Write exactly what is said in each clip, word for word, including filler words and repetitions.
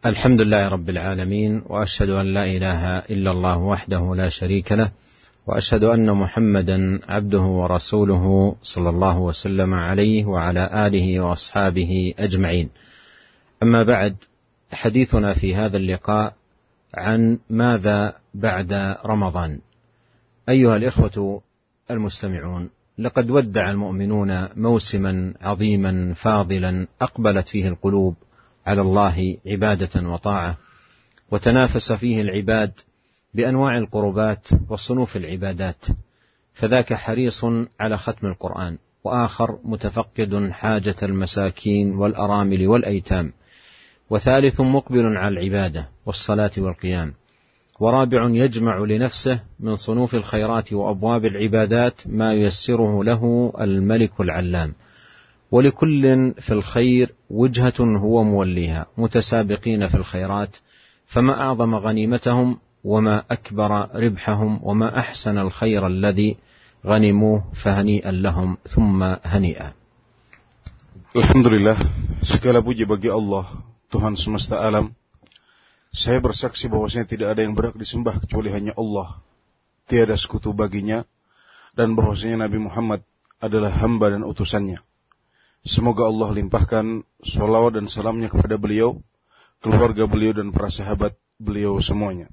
الحمد لله رب العالمين، وأشهد أن لا إله إلا الله وحده لا شريك له، وأشهد أن محمدا عبده ورسوله صلى الله وسلم عليه وعلى آله وأصحابه أجمعين. أما بعد، حديثنا في هذا اللقاء عن ماذا بعد رمضان. أيها الإخوة المستمعون، لقد ودع المؤمنون موسما عظيما فاضلا أقبلت فيه القلوب على الله عبادة وطاعة، وتنافس فيه العباد بأنواع القربات وصنوف العبادات، فذاك حريص على ختم القرآن، وآخر متفقد حاجة المساكين والأرامل والأيتام، وثالث مقبل على العبادة والصلاة والقيام، ورابع يجمع لنفسه من صنوف الخيرات وأبواب العبادات ما ييسره له الملك العلام، ولكل في الخير وجهة هو موليها، متسابقين في الخيرات، فما أعظم غنيمتهم وما أكبر ربحهم وما أحسن الخير الذي غنموه، فهنيئا لهم ثم هنيئا. Alhamdulillah, segala puji bagi Allah, Tuhan semesta alam. Saya bersaksi bahwasanya tidak ada yang berhak disembah kecuali hanya Allah, tiada sekutu baginya, dan bahwasanya Nabi Muhammad adalah hamba dan utusannya. Semoga Allah limpahkan sholawat dan salamnya kepada beliau, keluarga beliau dan para sahabat beliau semuanya.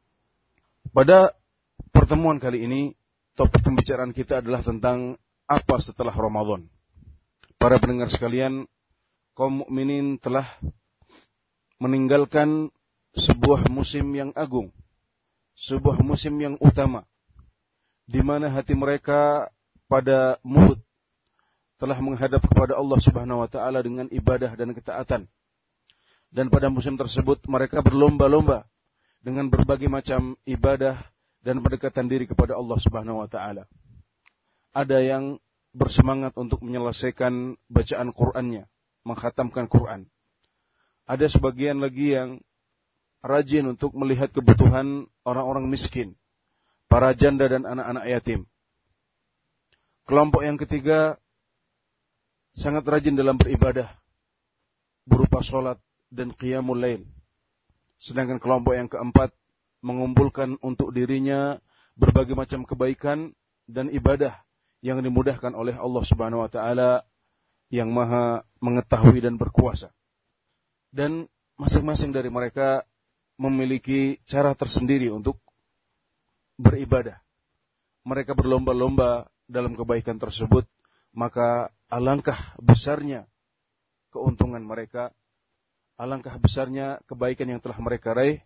Pada pertemuan kali ini, topik pembicaraan kita adalah tentang apa setelah Ramadan. Para pendengar sekalian, kaum mukminin telah meninggalkan sebuah musim yang agung, sebuah musim yang utama, di mana hati mereka pada muhud telah menghadap kepada Allah Subhanahu wa taala dengan ibadah dan ketaatan. Dan pada musim tersebut mereka berlomba-lomba dengan berbagai macam ibadah dan pendekatan diri kepada Allah Subhanahu wa taala. Ada yang bersemangat untuk menyelesaikan bacaan Qur'annya, mengkhatamkan Qur'an. Ada sebagian lagi yang rajin untuk melihat kebutuhan orang-orang miskin, para janda dan anak-anak yatim. Kelompok yang ketiga sangat rajin dalam beribadah berupa sholat dan qiyamul lail. Sedangkan kelompok yang keempat mengumpulkan untuk dirinya berbagai macam kebaikan dan ibadah yang dimudahkan oleh Allah Subhanahu wa taala yang Maha mengetahui dan berkuasa. Dan masing-masing dari mereka memiliki cara tersendiri untuk beribadah. Mereka berlomba-lomba dalam kebaikan tersebut, maka alangkah besarnya keuntungan mereka, alangkah besarnya kebaikan yang telah mereka raih,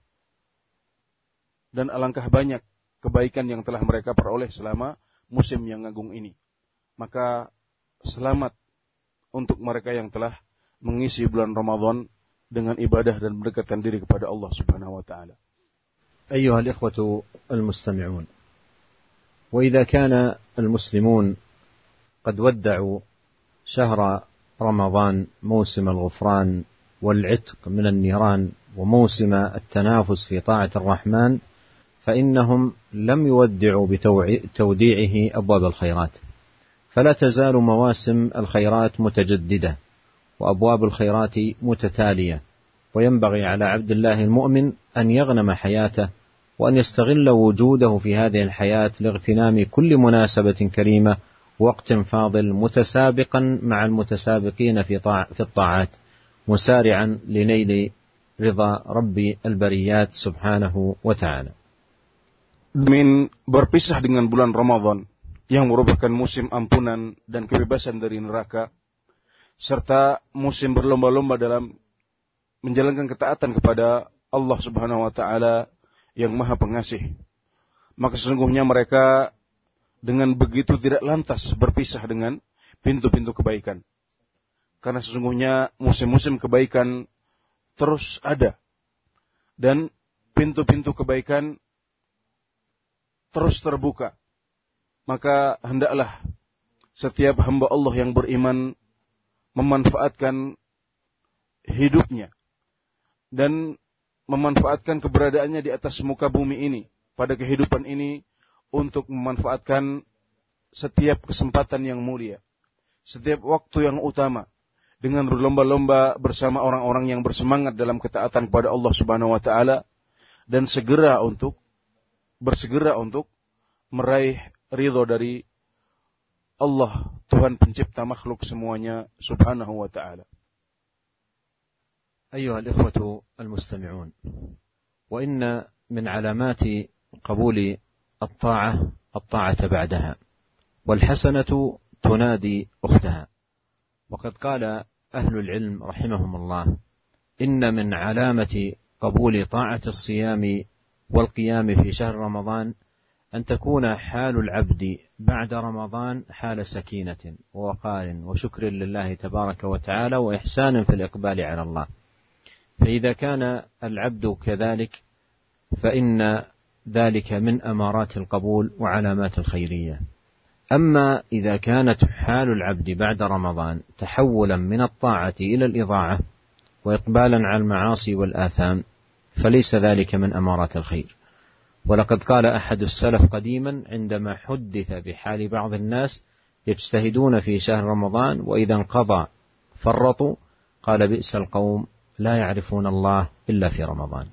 dan alangkah banyak kebaikan yang telah mereka peroleh selama musim yang agung ini. Maka selamat untuk mereka yang telah mengisi bulan Ramadan dengan ibadah dan mendekatkan diri kepada Allah Subhanahu wa taala. أيها الإخوة المستمعون، وإذا كان المسلمون قد ودعوا شهر رمضان موسم الغفران والعتق من النيران وموسم التنافس في طاعة الرحمن، فإنهم لم يودعوا بتوديعه أبواب الخيرات، فلا تزال مواسم الخيرات متجددة وأبواب الخيرات متتالية، وينبغي على عبد الله المؤمن أن يغنم حياته وأن يستغل وجوده في هذه الحياة لاغتنام كل مناسبة كريمة وقت فاضل، متسابقا مع المتسابقين في طاع في الطاعات، مسارعا لنيل رضا رب البريات سبحانه وتعالى. Min berpisah dengan bulan Ramadan yang merupakan musim ampunan dan kebebasan dari neraka, serta musim berlomba-lomba dalam menjalankan ketaatan kepada Allah Subhanahu wa taala yang Maha Pengasih, maka sesungguhnya mereka dengan begitu tidak lantas berpisah dengan pintu-pintu kebaikan. Karena sesungguhnya musim-musim kebaikan terus ada, dan pintu-pintu kebaikan terus terbuka. Maka hendaklah setiap hamba Allah yang beriman memanfaatkan hidupnya dan memanfaatkan keberadaannya di atas muka bumi ini, pada kehidupan ini, untuk memanfaatkan setiap kesempatan yang mulia, setiap waktu yang utama, dengan berlomba-lomba bersama orang-orang yang bersemangat dalam ketaatan kepada Allah Subhanahu wa taala dan segera untuk bersegera untuk meraih ridho dari Allah, Tuhan pencipta makhluk semuanya Subhanahu wa taala. أيها الإخوة المستمعون، وإن من علامات قبول الطاعة الطاعة بعدها، والحسنة تنادي أختها. وقد قال أهل العلم رحمهم الله إن من علامة قبول طاعة الصيام والقيام في شهر رمضان أن تكون حال العبد بعد رمضان حال سكينة ووقار وشكر لله تبارك وتعالى وإحسان في الإقبال على الله. فإذا كان العبد كذلك فإن ذلك من أمارات القبول وعلامات الخيرية. أما إذا كانت حال العبد بعد رمضان تحولا من الطاعة إلى الإضاعة وإقبالا على المعاصي والآثام فليس ذلك من أمارات الخير. ولقد قال أحد السلف قديما عندما حدث بحال بعض الناس يجتهدون في شهر رمضان وإذا انقضى فرطوا قال بئس القوم لا يعرفون الله إلا في رمضان.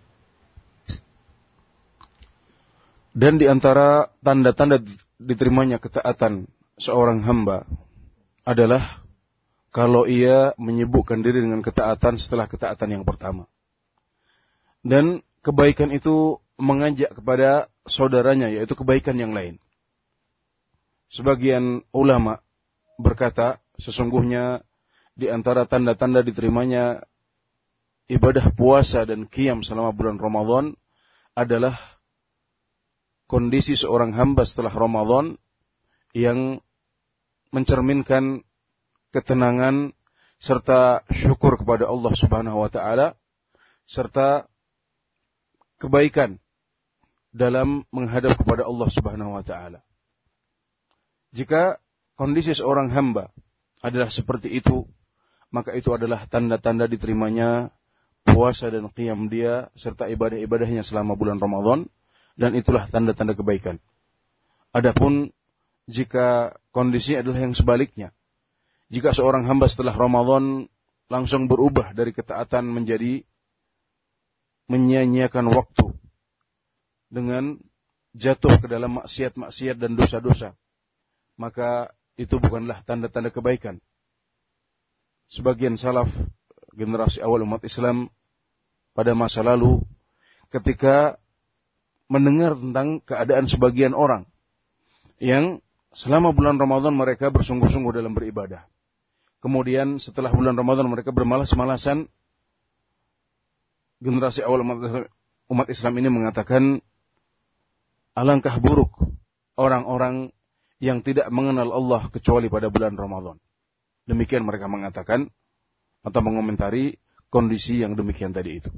Dan di antara tanda-tanda diterimanya ketaatan seorang hamba adalah kalau ia menyibukkan diri dengan ketaatan setelah ketaatan yang pertama. Dan kebaikan itu mengajak kepada saudaranya, yaitu kebaikan yang lain. Sebagian ulama berkata, sesungguhnya di antara tanda-tanda diterimanya ibadah puasa dan qiyam selama bulan Ramadan adalah kondisi seorang hamba setelah Ramadan yang mencerminkan ketenangan serta syukur kepada Allah Subhanahu wa taala serta kebaikan dalam menghadap kepada Allah Subhanahu wa taala. Jika kondisi seorang hamba adalah seperti itu, maka itu adalah tanda-tanda diterimanya puasa dan qiyam dia serta ibadah-ibadahnya selama bulan Ramadan. Dan itulah tanda-tanda kebaikan. Adapun jika kondisi adalah yang sebaliknya. Jika seorang hamba setelah Ramadan langsung berubah dari ketaatan menjadi menyia-nyiakan waktu dengan jatuh ke dalam maksiat-maksiat dan dosa-dosa, maka itu bukanlah tanda-tanda kebaikan. Sebagian salaf generasi awal umat Islam pada masa lalu ketika mendengar tentang keadaan sebagian orang yang selama bulan Ramadan mereka bersungguh-sungguh dalam beribadah. Kemudian setelah bulan Ramadan mereka bermalas-malasan. Generasi awal umat Islam ini mengatakan, alangkah buruk orang-orang yang tidak mengenal Allah kecuali pada bulan Ramadan. Demikian mereka mengatakan atau mengomentari kondisi yang demikian tadi itu.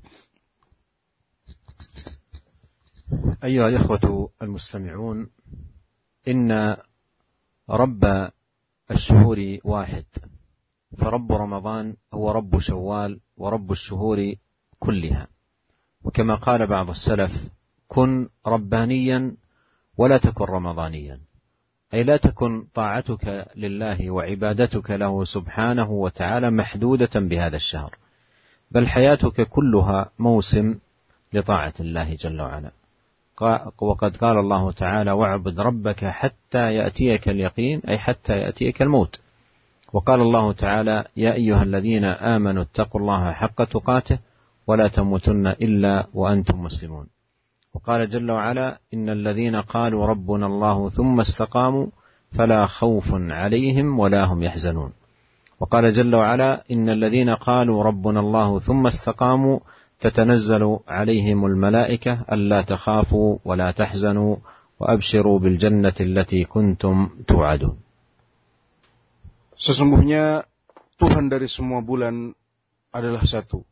أيها الإخوة المستمعون، إن رب الشهور واحد، فرب رمضان هو رب شوال ورب الشهور كلها. وكما قال بعض السلف: كن ربانيا ولا تكن رمضانيا، أي لا تكن طاعتك لله وعبادتك له سبحانه وتعالى محدودة بهذا الشهر، بل حياتك كلها موسم لطاعة الله جل وعلا. وقد قال الله تعالى: واعبد ربك حتى يأتيك اليقين، أي حتى يأتيك الموت. وقال الله تعالى: يا أيها الذين آمنوا اتقوا الله حق تقاته ولا تموتن إلا وأنتم مسلمون. وقال جل وعلا: إن الذين قالوا ربنا الله ثم استقاموا فلا خوف عليهم ولا هم يحزنون. وقال جل وعلا: إن الذين قالوا ربنا الله ثم استقاموا تتنزل عليهم الملائكة ألا تخافوا ولا تحزنوا وأبشروا بالجنة التي كنتم توعدون. Sesungguhnya Tuhan dari semua bulan adalah satu.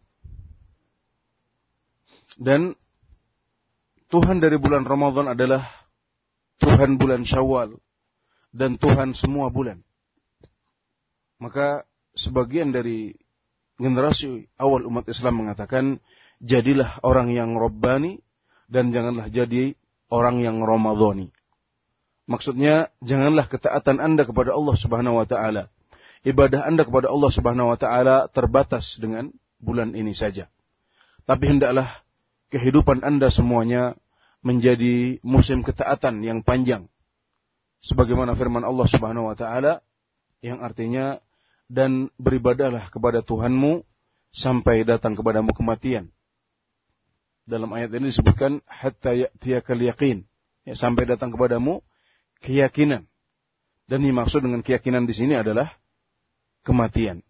Dan Tuhan dari bulan Ramadan adalah Tuhan bulan Syawal dan Tuhan semua bulan. Maka sebagian dari generasi awal umat Islam mengatakan, jadilah orang yang Rabbani dan janganlah jadi orang yang Ramadhani. Maksudnya, janganlah ketaatan Anda kepada Allah Subhanahu wa taala ibadah Anda kepada Allah Subhanahu wa taala terbatas dengan bulan ini saja. Tapi hendaklah kehidupan Anda semuanya menjadi musim ketaatan yang panjang. Sebagaimana firman Allah Subhanahu wa taala yang artinya, dan beribadahlah kepada Tuhanmu sampai datang kepadamu kematian. Dalam ayat ini disebutkan hatta ya'tiyakal yaqin, ya, sampai datang kepadamu keyakinan. Dan yang dimaksud dengan keyakinan di sini adalah kematian.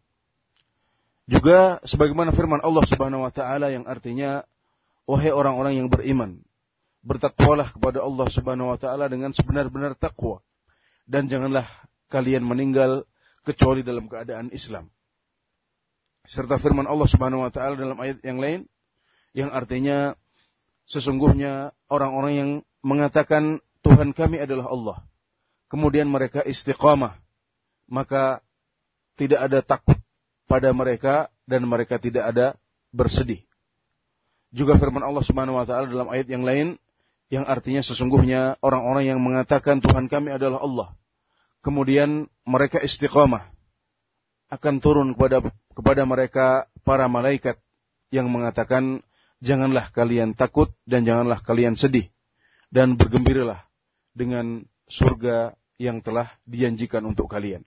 Juga sebagaimana firman Allah Subhanahu wa taala yang artinya, wahai orang-orang yang beriman, bertakwalah kepada Allah Subhanahu wa taala dengan sebenar-benar takwa, dan janganlah kalian meninggal kecuali dalam keadaan Islam. Serta firman Allah Subhanahu wa taala dalam ayat yang lain yang artinya, sesungguhnya orang-orang yang mengatakan Tuhan kami adalah Allah, kemudian mereka istiqamah, maka tidak ada takut pada mereka dan mereka tidak ada bersedih. Juga firman Allah Subhanahu wa taala dalam ayat yang lain yang artinya, sesungguhnya orang-orang yang mengatakan Tuhan kami adalah Allah, kemudian mereka istiqamah, akan turun kepada kepada mereka para malaikat yang mengatakan, janganlah kalian takut dan janganlah kalian sedih, dan bergembiralah dengan surga yang telah dijanjikan untuk kalian.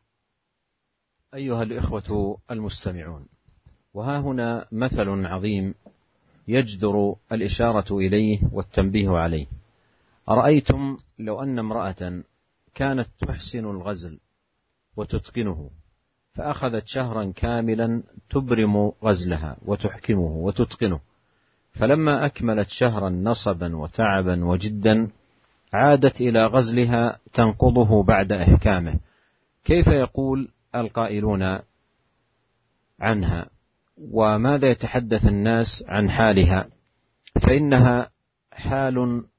أيها الإخوة المستمعون، وها هنا مثل عظيم يجدر الإشارة إليه والتنبيه عليه. أرأيتم لو أن امرأة كانت تحسن الغزل وتتقنه، فأخذت شهرا كاملا تبرم غزلها وتحكمه وتتقنه، فلما أكملت شهرا نصبا وتعبا وجدا عادت إلى غزلها تنقضه بعد إحكامه، كيف يقول القائلون عنها؟ وماذا يتحدث الناس عن حالها؟ فإنها حال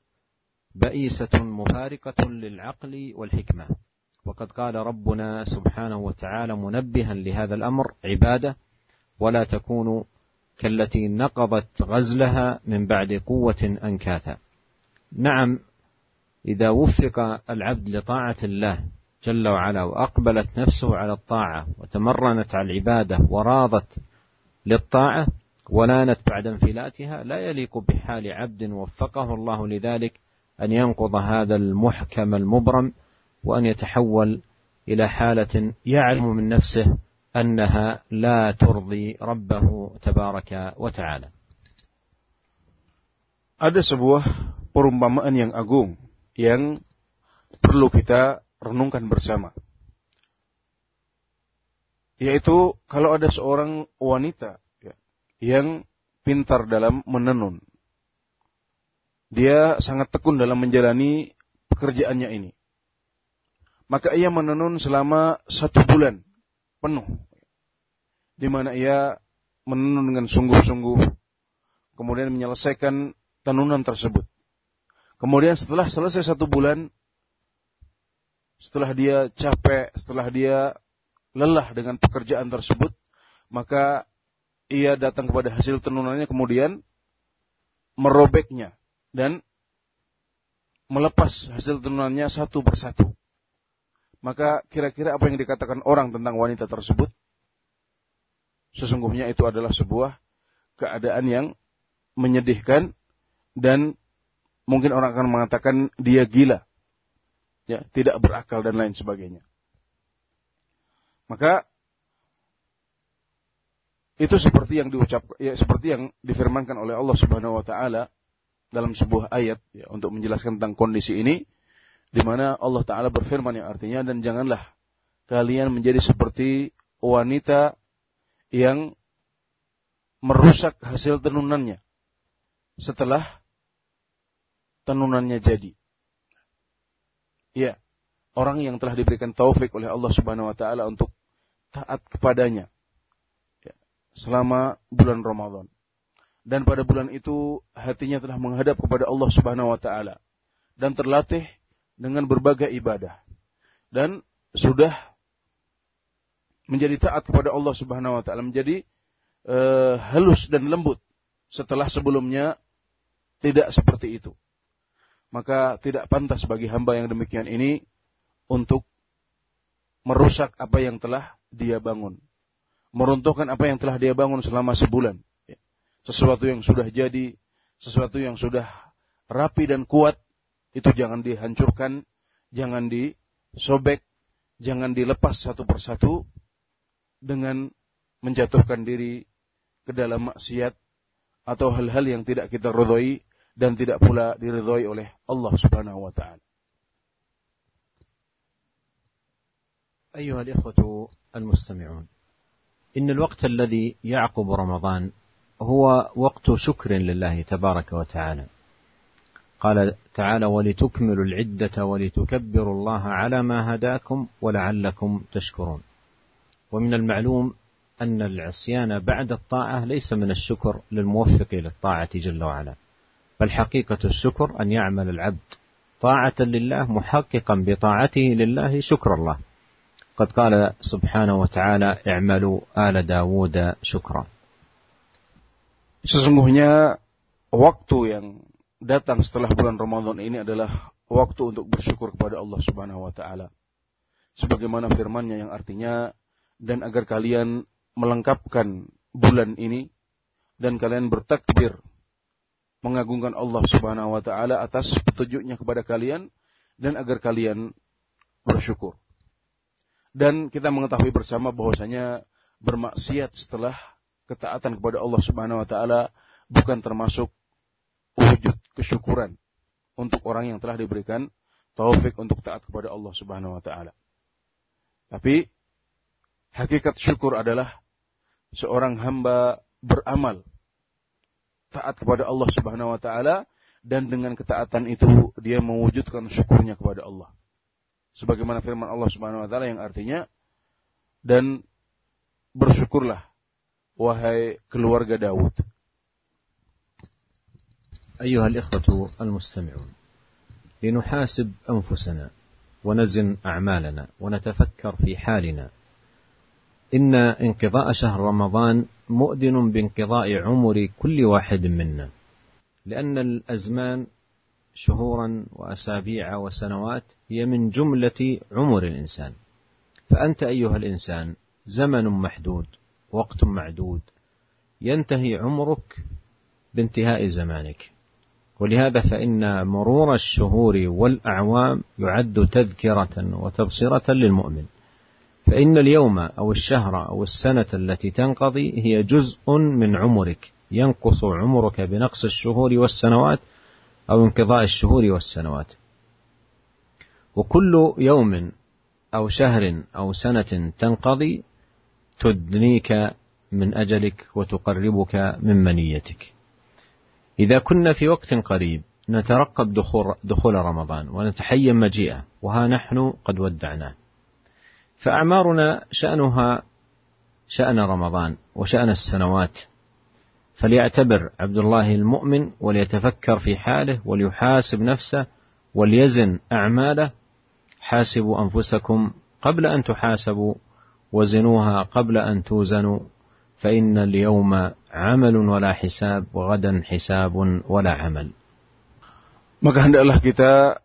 بئيسة مفارقة للعقل والحكمة. وقد قال ربنا سبحانه وتعالى منبها لهذا الأمر عبادة، ولا تكونوا كالتي نقضت غزلها من بعد قوة أنكاثا. نعم، إذا وفق العبد لطاعة الله جل وعلا وأقبلت نفسه على الطاعة وتمرنت على العبادة وراضت للطاعة ولانت بعد انفلاتها، لا يليق بحال عبد وفقه الله لذلك أن ينقض هذا المحكم المبرم، وأن يتحول إلى حالة يعلم من نفسه أنها لا ترضي ربه تبارك وتعالى. Ada sebuah perumpamaan yang agung yang perlu kita renungkan bersama. Yaitu kalau ada seorang wanita ya, yang pintar dalam menenun. Dia sangat tekun dalam menjalani pekerjaannya ini. Maka ia menenun selama satu bulan penuh. Di mana ia menenun dengan sungguh-sungguh. Kemudian menyelesaikan tenunan tersebut. Kemudian setelah selesai satu bulan, setelah dia capek, setelah dia lelah dengan pekerjaan tersebut, maka ia datang kepada hasil tenunannya, kemudian merobeknya dan melepas hasil tenunannya satu persatu. Maka kira-kira apa yang dikatakan orang tentang wanita tersebut? Sesungguhnya itu adalah sebuah keadaan yang menyedihkan, dan mungkin orang akan mengatakan dia gila. Ya, tidak berakal dan lain sebagainya. Maka itu seperti yang diucapkan, ya, seperti yang difirmankan oleh Allah Subhanahu wa taala dalam sebuah ayat ya, untuk menjelaskan tentang kondisi ini, di mana Allah taala berfirman yang artinya, dan janganlah kalian menjadi seperti wanita yang merusak hasil tenunannya setelah tenunannya jadi. Ya, orang yang telah diberikan taufik oleh Allah Subhanahu wa taala untuk taat kepadanya ya, selama bulan Ramadan. Dan pada bulan itu hatinya telah menghadap kepada Allah Subhanahu wa taala dan terlatih dengan berbagai ibadah. Dan sudah menjadi taat kepada Allah Subhanahu wa taala, menjadi uh, halus dan lembut setelah sebelumnya tidak seperti itu. Maka tidak pantas bagi hamba yang demikian ini untuk merusak apa yang telah dia bangun. Meruntuhkan apa yang telah dia bangun selama sebulan. Sesuatu yang sudah jadi, sesuatu yang sudah rapi dan kuat, itu jangan dihancurkan, jangan disobek, jangan dilepas satu persatu dengan menjatuhkan diri ke dalam maksiat atau hal-hal yang tidak kita ridhoi dan tidak pula diridhoi oleh Allah Subhanahu wa taala. أيها الإخوة المستمعون، إن الوقت الذي يعقب رمضان هو وقت شكر لله تبارك وتعالى. قال تعالى: ولتكملوا العدة ولتكبروا الله على ما هداكم ولعلكم تشكرون. ومن المعلوم أن العصيان بعد الطاعة ليس من الشكر للموفق للطاعة جل وعلا، بل حقيقة الشكر أن يعمل العبد طاعة لله محققا بطاعته لله شكر الله. قد قال سبحانه وتعالى: اعملوا آل داود شكرا. Sesungguhnya waktu yang datang setelah bulan Ramadan ini adalah waktu untuk bersyukur kepada Allah Subhanahu wa taala. Sebagaimana firman-Nya yang artinya, dan agar kalian melengkapkan bulan ini dan kalian bertakbir mengagungkan Allah Subhanahu wa taala atas petunjuknya kepada kalian dan agar kalian bersyukur. Dan kita mengetahui bersama bahwasanya bermaksiat setelah ketaatan kepada Allah Subhanahu wa taala bukan termasuk wujud kesyukuran untuk orang yang telah diberikan taufik untuk taat kepada Allah Subhanahu wa taala. Tapi hakikat syukur adalah seorang hamba beramal taat kepada Allah Subhanahu wa taala dan dengan ketaatan itu dia mewujudkan syukurnya kepada Allah. Sebagaimana firman Allah Subhanahu wa taala yang artinya, dan bersyukurlah wahai keluarga Daud. أيها الإخوة المستمعون، لنحاسب أنفسنا ونزن أعمالنا ونتفكر في حالنا. إن انقضاء شهر رمضان مؤذن بانقضاء عمر كل واحد منا، لأن الأزمان شهورا وأسابيع وسنوات هي من جملة عمر الإنسان. فأنت أيها الإنسان زمن محدود، وقت معدود، ينتهي عمرك بانتهاء زمانك. ولهذا فإن مرور الشهور والأعوام يعد تذكرة وتبصرة للمؤمن، فإن اليوم أو الشهر أو السنة التي تنقضي هي جزء من عمرك، ينقص عمرك بنقص الشهور والسنوات أو انقضاء الشهور والسنوات. وكل يوم أو شهر أو سنة تنقضي تدنيك من أجلك وتقربك من منيتك. إذا كنا في وقت قريب نترقب دخول, دخول رمضان ونتحين مجيئه، وها نحن قد ودعناه، فأعمارنا شأنها شأن رمضان وشأن السنوات. فليعتبر عبد الله المؤمن وليتفكر في حاله وليحاسب نفسه وليزن أعماله. حاسبوا أنفسكم قبل أن تحاسبوا وزنوها قبل أن توزنوا، فإن اليوم عمل ولا حساب وغدا حساب ولا عمل. Maka hendaklah kita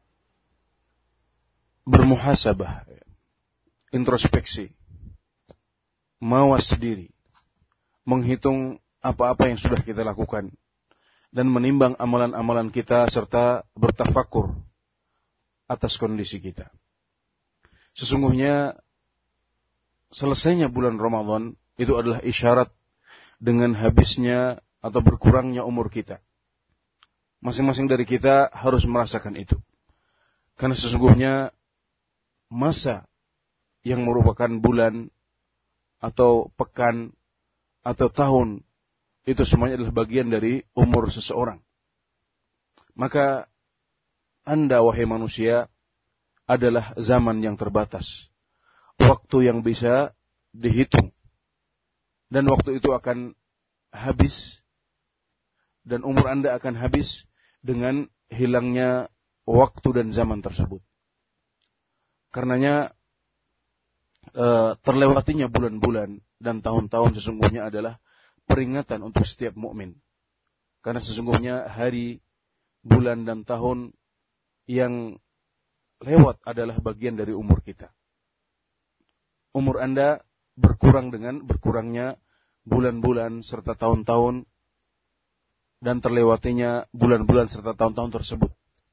bermuhasabah, introspeksi, mawas diri, menghitung apa-apa yang sudah kita lakukan, dan menimbang amalan-amalan kita serta bertafakur atas kondisi kita. Sesungguhnya selesainya bulan Ramadan itu adalah isyarat dengan habisnya atau berkurangnya umur kita. Masing-masing dari kita harus merasakan itu. Karena sesungguhnya masa yang merupakan bulan atau pekan atau tahun itu semuanya adalah bagian dari umur seseorang. Maka Anda wahai manusia adalah zaman yang terbatas, waktu yang bisa dihitung, dan waktu itu akan habis, dan umur Anda akan habis dengan hilangnya waktu dan zaman tersebut. Karenanya e, terlewatinya bulan-bulan dan tahun-tahun sesungguhnya adalah peringatan untuk setiap mukmin. Karena sesungguhnya hari, bulan dan tahun yang lewat adalah bagian dari umur kita. Umur Anda berkurang dengan berkurangnya bulan-bulan serta tahun-tahun dan terlewatinya bulan-bulan serta tahun-tahun tersebut.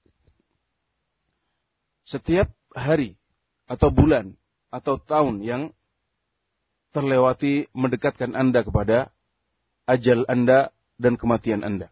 Setiap hari atau bulan atau tahun yang terlewati mendekatkan Anda kepada ajal Anda dan kematian Anda.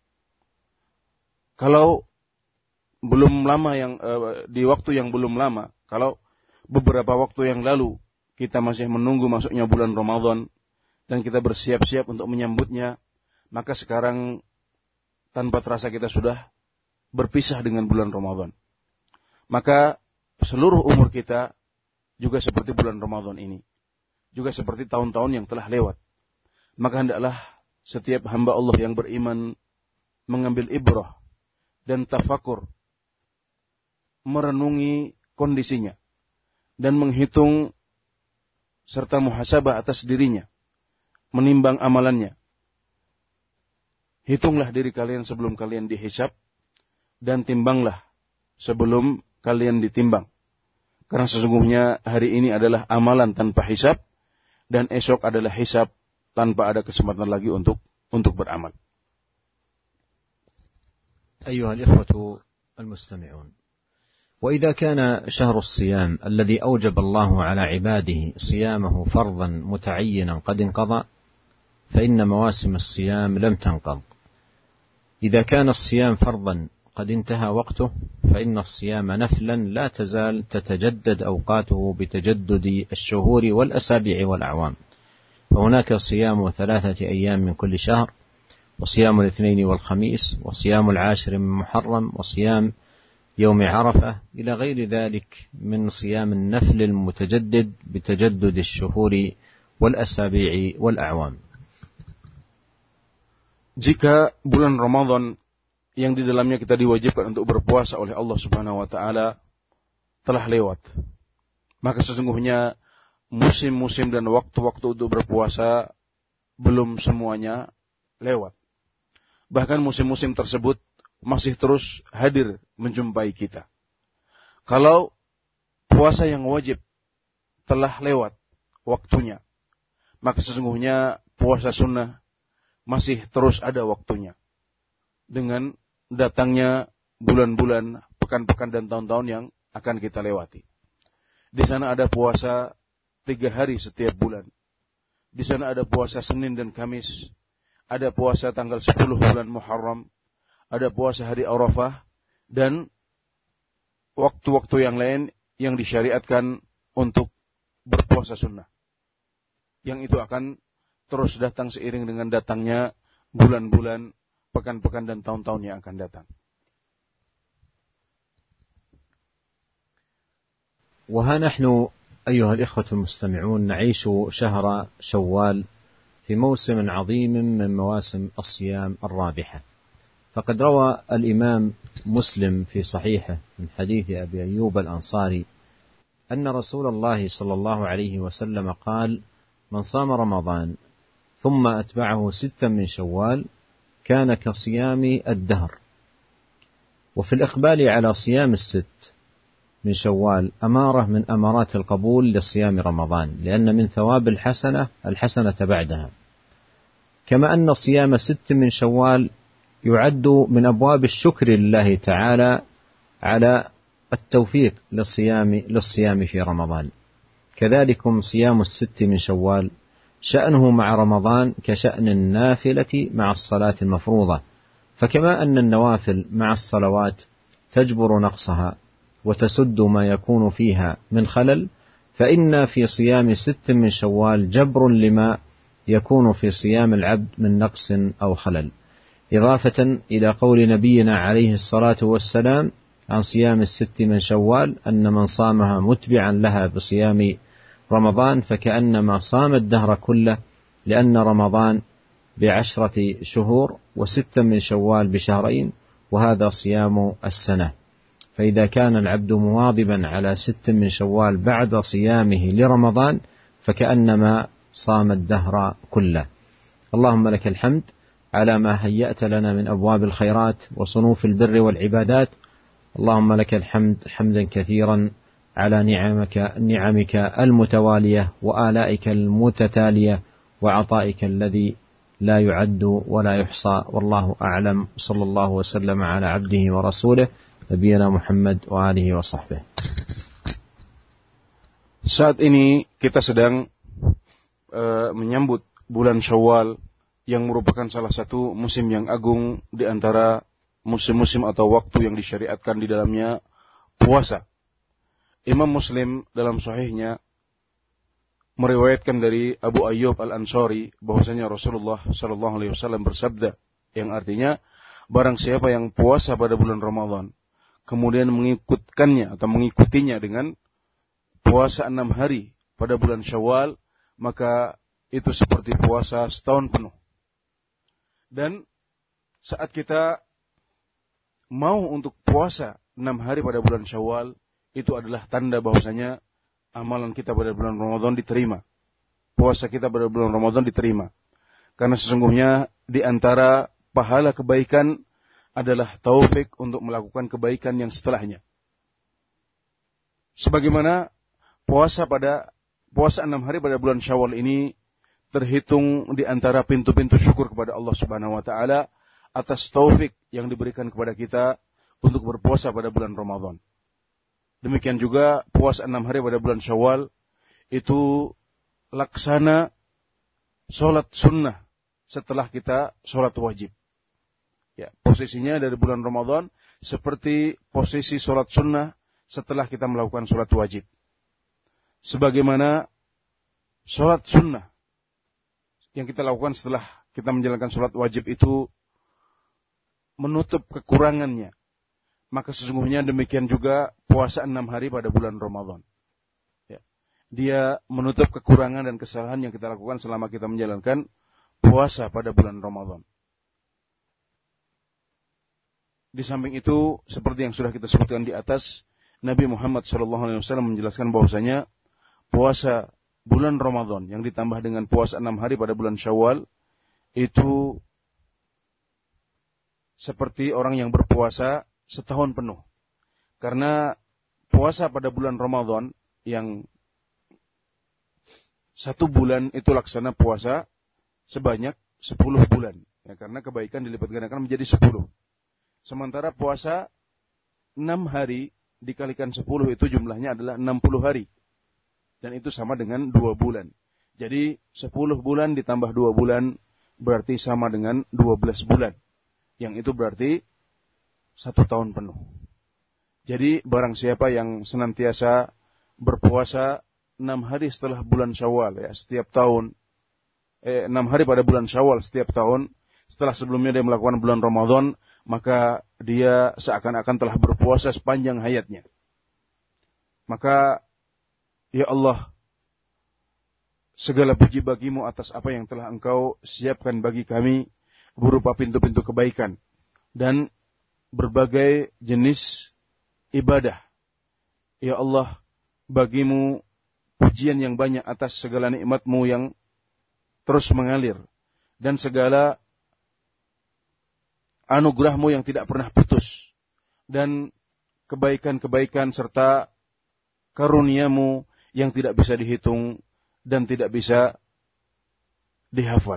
Kalau belum lama yang uh, di waktu yang belum lama, kalau beberapa waktu yang lalu kita masih menunggu masuknya bulan Ramadan dan kita bersiap-siap untuk menyambutnya, maka sekarang tanpa terasa kita sudah berpisah dengan bulan Ramadan. Maka seluruh umur kita juga seperti bulan Ramadan ini, juga seperti tahun-tahun yang telah lewat. Maka hendaklah setiap hamba Allah yang beriman mengambil ibrah dan tafakur, merenungi kondisinya dan menghitung serta muhasabah atas dirinya, menimbang amalannya. Hitunglah diri kalian sebelum kalian dihisab dan timbanglah sebelum kalian ditimbang. Karena sesungguhnya hari ini adalah amalan tanpa hisab dan esok adalah hisab tanpa ada kesempatan lagi untuk untuk beramal. أيها الإخوة المستمعون، وإذا كان شهر الصيام الذي أوجب الله على عباده صيامه فرضا متعينا قد انقضى، فإن مواسم الصيام لم تنقض. إذا كان الصيام فرضا قد انتهى وقته، فإن الصيام نفلا لا تزال تتجدد أوقاته بتجدد الشهور والأسابيع والأعوام. فهناك صيام ثلاثة أيام من كل شهر، وصيام الاثنين والخميس، وصيام العاشر من محرم، وصيام يوم عرفة، إلى غير ذلك من صيام النفل المتجدد بتجدد الشهور والأسابيع والأعوام. Jika bulan Ramadan yang di dalamnya kita diwajibkan untuk berpuasa oleh Allah Subhanahu wa taala telah lewat, maka sesungguhnya musim-musim dan waktu-waktu untuk berpuasa belum semuanya lewat. Bahkan musim-musim tersebut masih terus hadir menjumpai kita. Kalau puasa yang wajib telah lewat waktunya, maka sesungguhnya puasa sunnah masih terus ada waktunya. Dengan datangnya bulan-bulan, pekan-pekan dan tahun-tahun yang akan kita lewati. Di sana ada puasa tiga hari setiap bulan. Di sana ada puasa Senin dan Kamis. Ada puasa tanggal sepuluh bulan Muharram. Ada puasa hari Arafah. Dan waktu-waktu yang lain yang disyariatkan untuk berpuasa sunnah. Yang itu akan terus datang seiring dengan datangnya bulan-bulan, pekan-pekan dan tahun-tahun yang akan datang. وها نحن أيها الإخوة المستمعون نعيش شهر شوال في موسم عظيم من مواسم الصيام الرابحة. فقد روى الإمام مسلم في صحيحه من حديث أبي أيوب الأنصاري أن رسول الله صلى الله عليه وسلم قال: من صام رمضان ثم أتبعه ستا من شوال كان كصيام الدهر. وفي الإقبال على صيام الست من شوال أمارة من أمارات القبول لصيام رمضان، لأن من ثواب الحسنة الحسنة بعدها. كما أن صيام ست من شوال يعد من أبواب الشكر لله تعالى على التوفيق للصيام للصيام في رمضان. كذلكم صيام الست من شوال شأنه مع رمضان كشأن النافلة مع الصلاة المفروضة، فكما أن النوافل مع الصلوات تجبر نقصها وتسد ما يكون فيها من خلل، فإن في صيام ست من شوال جبر لما يكون في صيام العبد من نقص أو خلل. إضافة إلى قول نبينا عليه الصلاة والسلام عن صيام الست من شوال أن من صامها متبعا لها بصيام رمضان فكأنما صام الدهر كله، لأن رمضان بعشرة شهور وست من شوال بشهرين، وهذا صيام السنة. فإذا كان العبد مواظبا على ست من شوال بعد صيامه لرمضان فكأنما صام الدهر كله. اللهم لك الحمد على ما هيأت لنا من أبواب الخيرات وصنوف البر والعبادات. اللهم لك الحمد حمدا كثيرا على نعمك نعمك المتوالية وآلائك المتتالية وعطائك الذي لا يعد ولا يحصى. والله أعلم. صلى الله وسلم على عبده ورسوله نبينا محمد وآله وصحبه. Saat ini kita sedang uh, menyambut bulan Syawal yang merupakan salah satu musim yang agung di antara musim-musim atau waktu yang disyariatkan di dalamnya puasa. Imam Muslim dalam sahihnya meriwayatkan dari Abu Ayyub Al-Ansari bahwasanya Rasulullah sallallahu alaihi wasallam bersabda, yang artinya barang siapa yang puasa pada bulan Ramadan kemudian mengikutkannya atau mengikutinya dengan puasa enam hari pada bulan Syawal, maka itu seperti puasa setahun penuh. Dan saat kita mau untuk puasa enam hari pada bulan Syawal, itu adalah tanda bahwasanya amalan kita pada bulan Ramadan diterima. Puasa kita pada bulan Ramadan diterima. Karena sesungguhnya di antara pahala kebaikan adalah taufik untuk melakukan kebaikan yang setelahnya. Sebagaimana puasa pada puasa enam hari pada bulan Syawal ini terhitung di antara pintu-pintu syukur kepada Allah Subhanahu wa taala atas taufik yang diberikan kepada kita untuk berpuasa pada bulan Ramadan. Demikian juga puasa enam hari pada bulan Syawal itu laksana sholat sunnah setelah kita sholat wajib. Ya, posisinya dari bulan Ramadan seperti posisi sholat sunnah setelah kita melakukan sholat wajib. Sebagaimana sholat sunnah yang kita lakukan setelah kita menjalankan sholat wajib itu menutup kekurangannya, maka sesungguhnya demikian juga puasa enam hari pada bulan Ramadan. Ya. Dia menutup kekurangan dan kesalahan yang kita lakukan selama kita menjalankan puasa pada bulan Ramadan. Di samping itu, seperti yang sudah kita sebutkan di atas, Nabi Muhammad shallallahu alaihi wasallam menjelaskan bahwasanya puasa bulan Ramadan yang ditambah dengan puasa enam hari pada bulan Syawal itu seperti orang yang berpuasa setahun penuh. Karena puasa pada bulan Ramadan yang satu bulan itu laksana puasa sebanyak sepuluh bulan. Ya, karena kebaikan dilipat gandakan menjadi sepuluh. Sementara puasa enam hari dikalikan sepuluh itu jumlahnya adalah enam puluh hari. Dan itu sama dengan dua bulan. Jadi sepuluh bulan ditambah dua bulan berarti sama dengan dua belas bulan. Yang itu berarti satu tahun penuh. Jadi barang siapa yang senantiasa berpuasa enam hari setelah bulan Syawal, ya, setiap tahun, eh, enam hari pada bulan Syawal setiap tahun, setelah sebelumnya dia melakukan bulan Ramadan, maka dia seakan-akan telah berpuasa sepanjang hayatnya. Maka, ya Allah, segala puji bagimu atas apa yang telah Engkau siapkan bagi kami berupa pintu-pintu kebaikan dan berbagai jenis ibadah. Ya Allah, bagimu pujian yang banyak atas segala nikmat-Mu yang terus mengalir dan segala anugerah-Mu yang tidak pernah putus dan kebaikan-kebaikan serta karunia-Mu yang tidak bisa dihitung dan tidak bisa dihafal.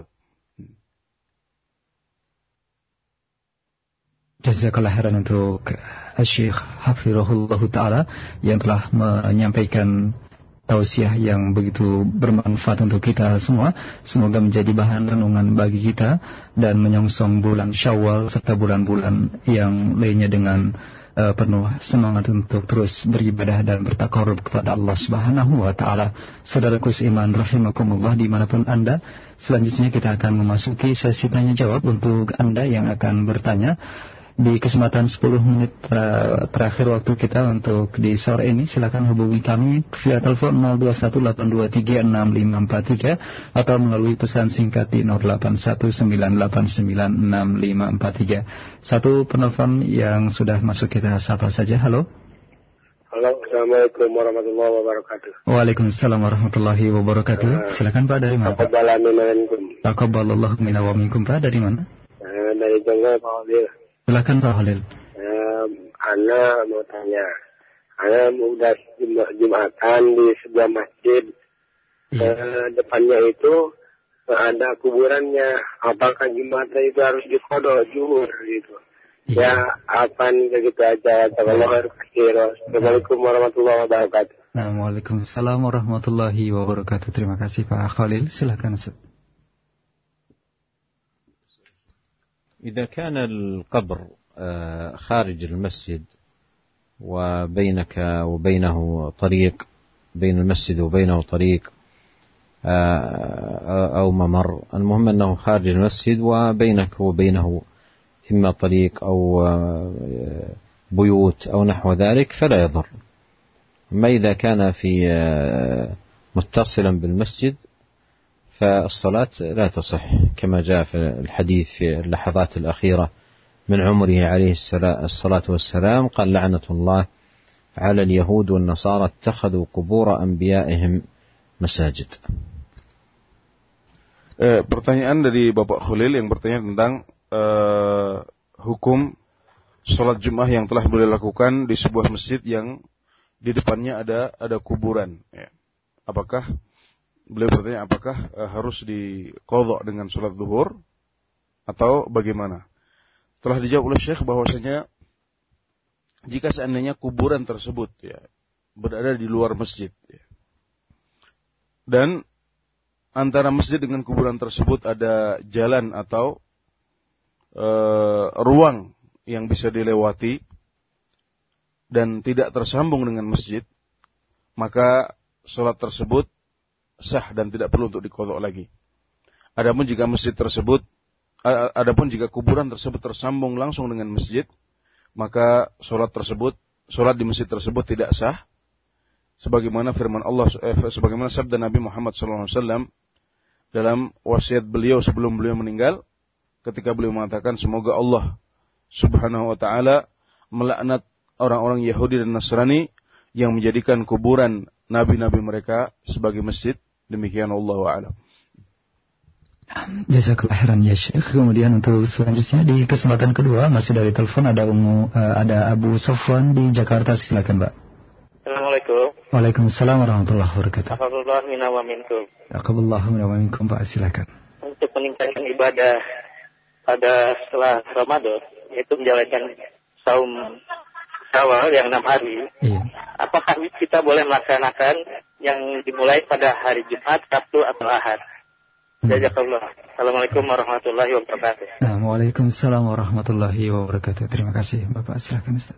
Jazakallah khairan untuk Syekh Hafizahullah Ta'ala yang telah menyampaikan tausiah yang begitu bermanfaat untuk kita semua. Semoga menjadi bahan renungan bagi kita dan menyongsong bulan Syawal serta bulan-bulan yang lainnya dengan uh, penuh semangat untuk terus beribadah dan bertakarub kepada Allah Subhanahu wa taala. Saudaraku seiman rahimakumullah dimanapun Anda, selanjutnya kita akan memasuki sesi tanya jawab untuk Anda yang akan bertanya. Di kesempatan sepuluh menit terakhir waktu kita untuk di sore ini, silakan hubungi kami via telepon nol dua satu delapan dua tiga enam lima empat tiga atau melalui pesan singkat di nol delapan satu sembilan delapan sembilan enam lima empat tiga. Satu penelpon yang sudah masuk kita sapa saja. Halo. Halo, Assalamualaikum warahmatullahi wabarakatuh. Waalaikumsalam warahmatullahi wabarakatuh. Uh, silakan Pak, dari mana? Taqabbalallahu minna wa minkum. Pak, dari mana? Uh, dari Jogja, Pak Halil. Silakan Pak Halil. Uh, Ana mau tanya, Saya udah Jumatan di sebuah masjid. Iya. Eh, depannya itu ada kuburannya. Apakah Jumatan itu harus dikodok zuhur gitu? Iya. Ya, apa nih gitu aja. Assalamualaikum warahmatullahi wabarakatuh. Nah, Waalaikumsalam warahmatullahi wabarakatuh. Terima kasih Pak Khalil. Silakan Ustaz. إذا كان القبر خارج المسجد وبينك وبينه طريق، بين المسجد وبينه طريق أو ممر، المهم أنه خارج المسجد وبينك وبينه إما طريق أو بيوت أو نحو ذلك فلا يضر. أما إذا كان في متصلا بالمسجد فالصلاة لا تصح، كما جاء في الحديث في اللحظات الأخيرة من عمره عليه الصلاة والسلام قال لعنة الله على اليهود والنصارى اتخذوا قبور أنبيائهم مساجد. Eh, pertanyaan dari Bapak Khalil yang bertanya tentang eh, hukum sholat Jumat yang telah beliau lakukan di sebuah masjid yang di depannya ada ada kuburan. Ya. Apakah beliau bertanya apakah uh, harus diqadha dengan sholat zuhur atau bagaimana? Telah dijawab oleh Syekh bahwasanya jika seandainya kuburan tersebut ya berada di luar masjid ya, dan antara masjid dengan kuburan tersebut ada jalan atau uh, ruang yang bisa dilewati dan tidak tersambung dengan masjid, maka sholat tersebut sah dan tidak perlu untuk diqadha lagi. Adapun jika masjid tersebut, adapun jika kuburan tersebut tersambung langsung dengan masjid, maka sholat tersebut, sholat di masjid tersebut tidak sah. Sebagaimana firman Allah, eh, sebagaimana sabda Nabi Muhammad shallallahu alaihi wasallam dalam wasiat beliau sebelum beliau meninggal, ketika beliau mengatakan semoga Allah Subhanahu wa taala melaknat orang-orang Yahudi dan Nasrani yang menjadikan kuburan nabi-nabi mereka sebagai masjid. Demikian wallahu a'lam. Jazakallahu khairan ya Syekh. Kemudian untuk selanjutnya di kesempatan kedua masih dari telepon ada Umu, uh, ada Abu Sofwan di Jakarta. Silakan Pak. Assalamualaikum. Waalaikumsalam warahmatullahi wabarakatuh. Alhamdulillah minna wa minkum. Alhamdulillah minna wa minkum Pak. Silakan. Untuk meningkatkan ibadah pada setelah Ramadan yaitu menjalankan saum Syawal yang enam hari. Iya. Apakah kita boleh melaksanakan yang dimulai pada hari Jumat, Sabtu atau Ahad? Jazakallah. Assalamualaikum warahmatullahi wabarakatuh. Nah, Waalaikumsalam warahmatullahi wabarakatuh. Terima kasih Bapak. Silakan Ustaz.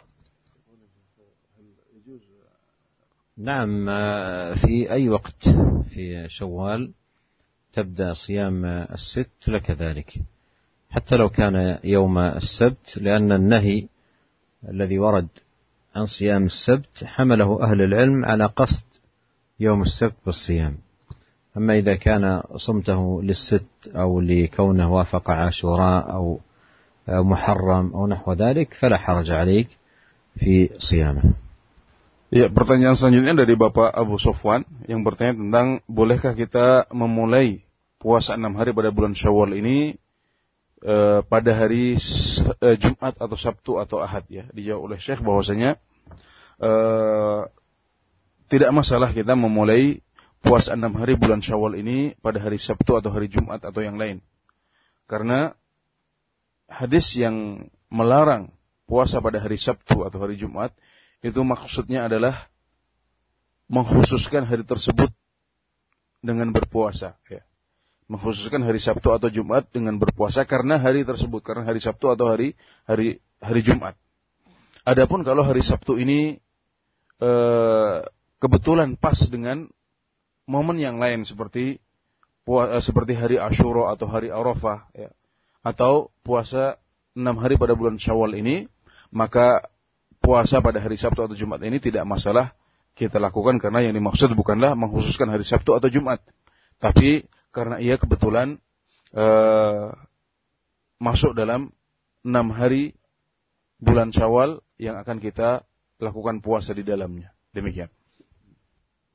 نعم، في أي وقت في شوال تبدأ صيام الست لك ذلك، حتى لو كان يوم السبت، لأن النهي الذي ورد عن صيام السبت حمله أهل العلم على قصد يوم السبت بالصيام. أما إذا كان صمته للست أو لكونه وافق عاشوراء أو محرم أو نحو ذلك فلا حرج عليك في صيامه. Ya, pertanyaan selanjutnya dari Bapak Abu Sofwan yang bertanya tentang bolehkah kita memulai puasa enam hari pada bulan Syawal ini eh, pada hari eh, Jumat atau Sabtu atau Ahad ya. Dijawab oleh Syekh bahwasanya eh, tidak masalah kita memulai puasa enam hari bulan Syawal ini pada hari Sabtu atau hari Jumat atau yang lain. Karena hadis yang melarang puasa pada hari Sabtu atau hari Jumat itu maksudnya adalah mengkhususkan hari tersebut dengan berpuasa ya. Mengkhususkan hari Sabtu atau Jumat dengan berpuasa karena hari tersebut, karena hari Sabtu atau hari hari hari Jumat. Adapun kalau hari Sabtu ini e, kebetulan pas dengan momen yang lain seperti puasa, seperti hari Asyura atau hari Arafah ya, atau puasa enam hari pada bulan Syawal ini, maka puasa pada hari Sabtu atau Jumat ini tidak masalah kita lakukan karena yang dimaksud bukanlah mengkhususkan hari Sabtu atau Jumat, tapi karena ia kebetulan uh, masuk dalam enam hari bulan Syawal yang akan kita lakukan puasa di dalamnya. Demikian.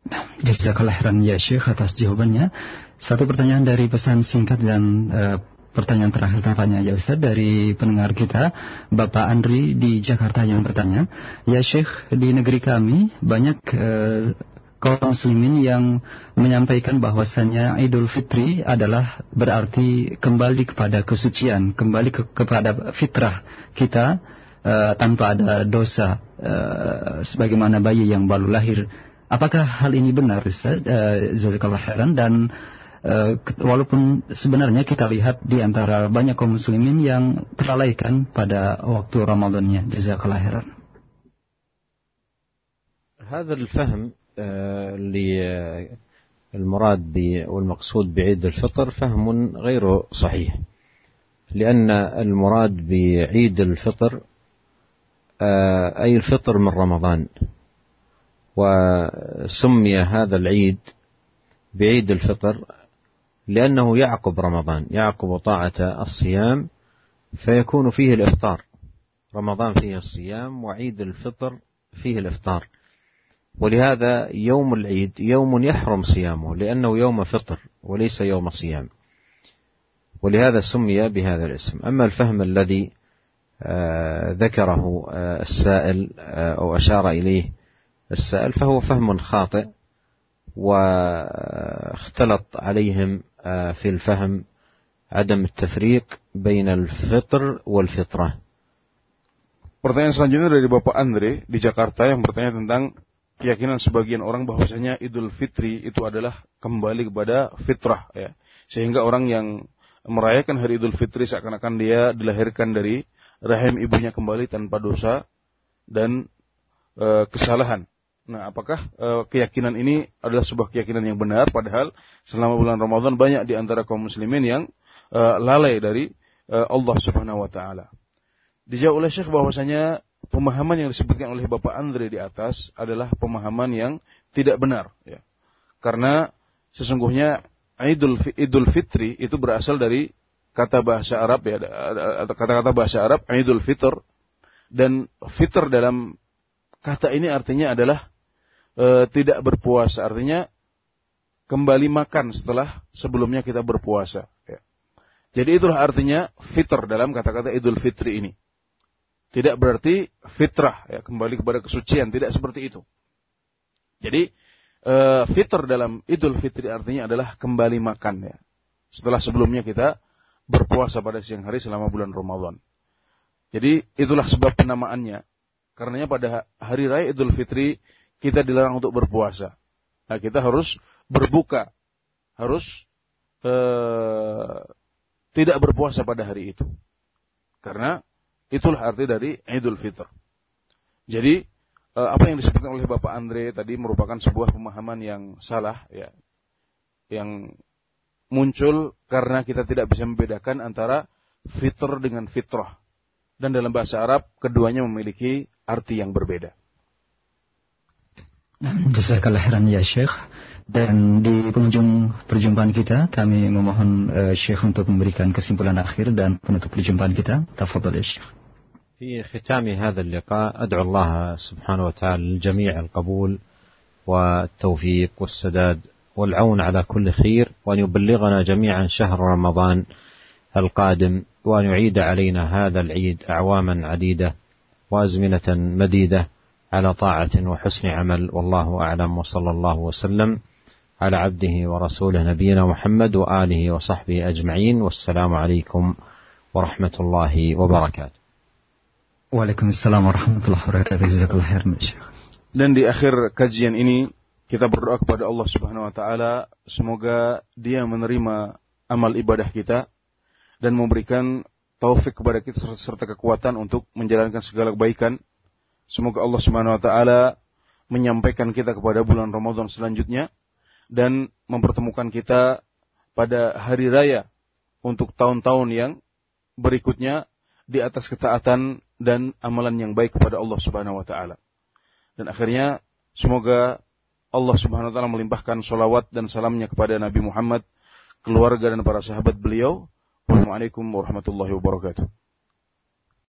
Jazakallah khairan ya Syekh atas jawabannya. Satu pertanyaan dari pesan singkat dan uh, pertanyaan terakhir tampaknya ya Ustaz dari pendengar kita, Bapak Andri di Jakarta yang bertanya, ya Syekh, di negeri kami banyak uh, kaum muslimin yang menyampaikan bahwasannya Idul Fitri adalah berarti kembali kepada kesucian, kembali ke, kepada fitrah kita uh, tanpa ada dosa, uh, sebagaimana bayi yang baru lahir. Apakah hal ini benar Ustaz? Uh, Jazakallah khairan. Dan uh, walaupun sebenarnya kita lihat di antara banyak kaum muslimin yang terlalaikan pada waktu Ramadannya. Jazakallah khairan. هذا الفهم للمراد والمقصود بعيد الفطر فهم غير صحيح، لأن المراد بعيد الفطر أي الفطر من رمضان، وسمي هذا العيد بعيد الفطر لأنه يعقب رمضان، يعقب طاعة الصيام فيكون فيه الإفطار. رمضان فيه الصيام وعيد الفطر فيه الإفطار، ولهذا يوم العيد يوم يحرم صيامه لأنه يوم فطر وليس يوم صيام، ولهذا سمي بهذا الاسم. أما الفهم الذي ذكره السائل أو أشار إليه السائل فهو فهم خاطئ، واختلط عليهم في الفهم عدم التفريق بين الفطر والفطرة. Pertanyaan selanjutnya dari Bapak Andre di Jakarta yang bertanya tentang keyakinan sebagian orang bahwasanya Idul Fitri itu adalah kembali kepada fitrah, ya. Sehingga orang yang merayakan hari Idul Fitri seakan-akan dia dilahirkan dari rahim ibunya kembali tanpa dosa dan e, kesalahan. Nah, apakah e, keyakinan ini adalah sebuah keyakinan yang benar, padahal selama bulan Ramadan banyak di antara kaum muslimin yang e, lalai dari e, Allah Subhanahu wa taala. Dijawab oleh Syekh bahwasanya pemahaman yang disebutkan oleh Bapak Andre di atas adalah pemahaman yang tidak benar, ya. Karena sesungguhnya Idul Idul Fitri itu berasal dari kata bahasa Arab, ya, atau kata-kata bahasa Arab Idul Fitr, dan fitr dalam kata ini artinya adalah e, tidak berpuasa, artinya kembali makan setelah sebelumnya kita berpuasa, ya. Jadi itulah artinya fitr dalam kata-kata Idul Fitri ini. Tidak berarti fitrah, ya, kembali kepada kesucian, tidak seperti itu. Jadi e, fitr dalam Idul Fitri artinya adalah kembali makan, ya, setelah sebelumnya kita berpuasa pada siang hari selama bulan Ramadan. Jadi itulah sebab penamaannya. Karenanya pada hari raya Idul Fitri kita dilarang untuk berpuasa. Nah, kita harus berbuka, harus e, tidak berpuasa pada hari itu. Karena itulah arti dari Idul Fitr. Jadi apa yang disebutkan oleh Bapak Andre tadi merupakan sebuah pemahaman yang salah, ya, yang muncul karena kita tidak bisa membedakan antara fitr dengan fitrah. Dan dalam bahasa Arab keduanya memiliki arti yang berbeda. Jazakallah khairan ya Syekh. Dan di penghujung perjumpaan kita kami memohon uh, Syekh untuk memberikan kesimpulan akhir dan penutup perjumpaan kita. Tafadhal ya Syekh. في ختام هذا اللقاء أدعو الله سبحانه وتعالى للجميع القبول والتوفيق والسداد والعون على كل خير، وأن يبلغنا جميعا شهر رمضان القادم، وأن يعيد علينا هذا العيد أعواما عديدة وأزمنة مديدة على طاعة وحسن عمل. والله أعلم، وصلى الله وسلم على عبده ورسوله نبينا محمد وآله وصحبه أجمعين، والسلام عليكم ورحمة الله وبركاته. Waalaikumsalam warahmatullahi wabarakatuh. Jazakallahu khairan. Dan di akhir kajian ini kita berdoa kepada Allah Subhanahu wa taala semoga Dia menerima amal ibadah kita dan memberikan taufik kepada kita serta kekuatan untuk menjalankan segala kebaikan. Semoga Allah Subhanahu wa taala menyampaikan kita kepada bulan Ramadan selanjutnya dan mempertemukan kita pada hari raya untuk tahun-tahun yang berikutnya di atas ketaatan dan amalan yang baik kepada Allah Subhanahu wa taala. Dan akhirnya semoga Allah Subhanahu wa taala melimpahkan sholawat dan salamnya kepada Nabi Muhammad, keluarga dan para sahabat beliau. Wassalamualaikum warahmatullahi wabarakatuh.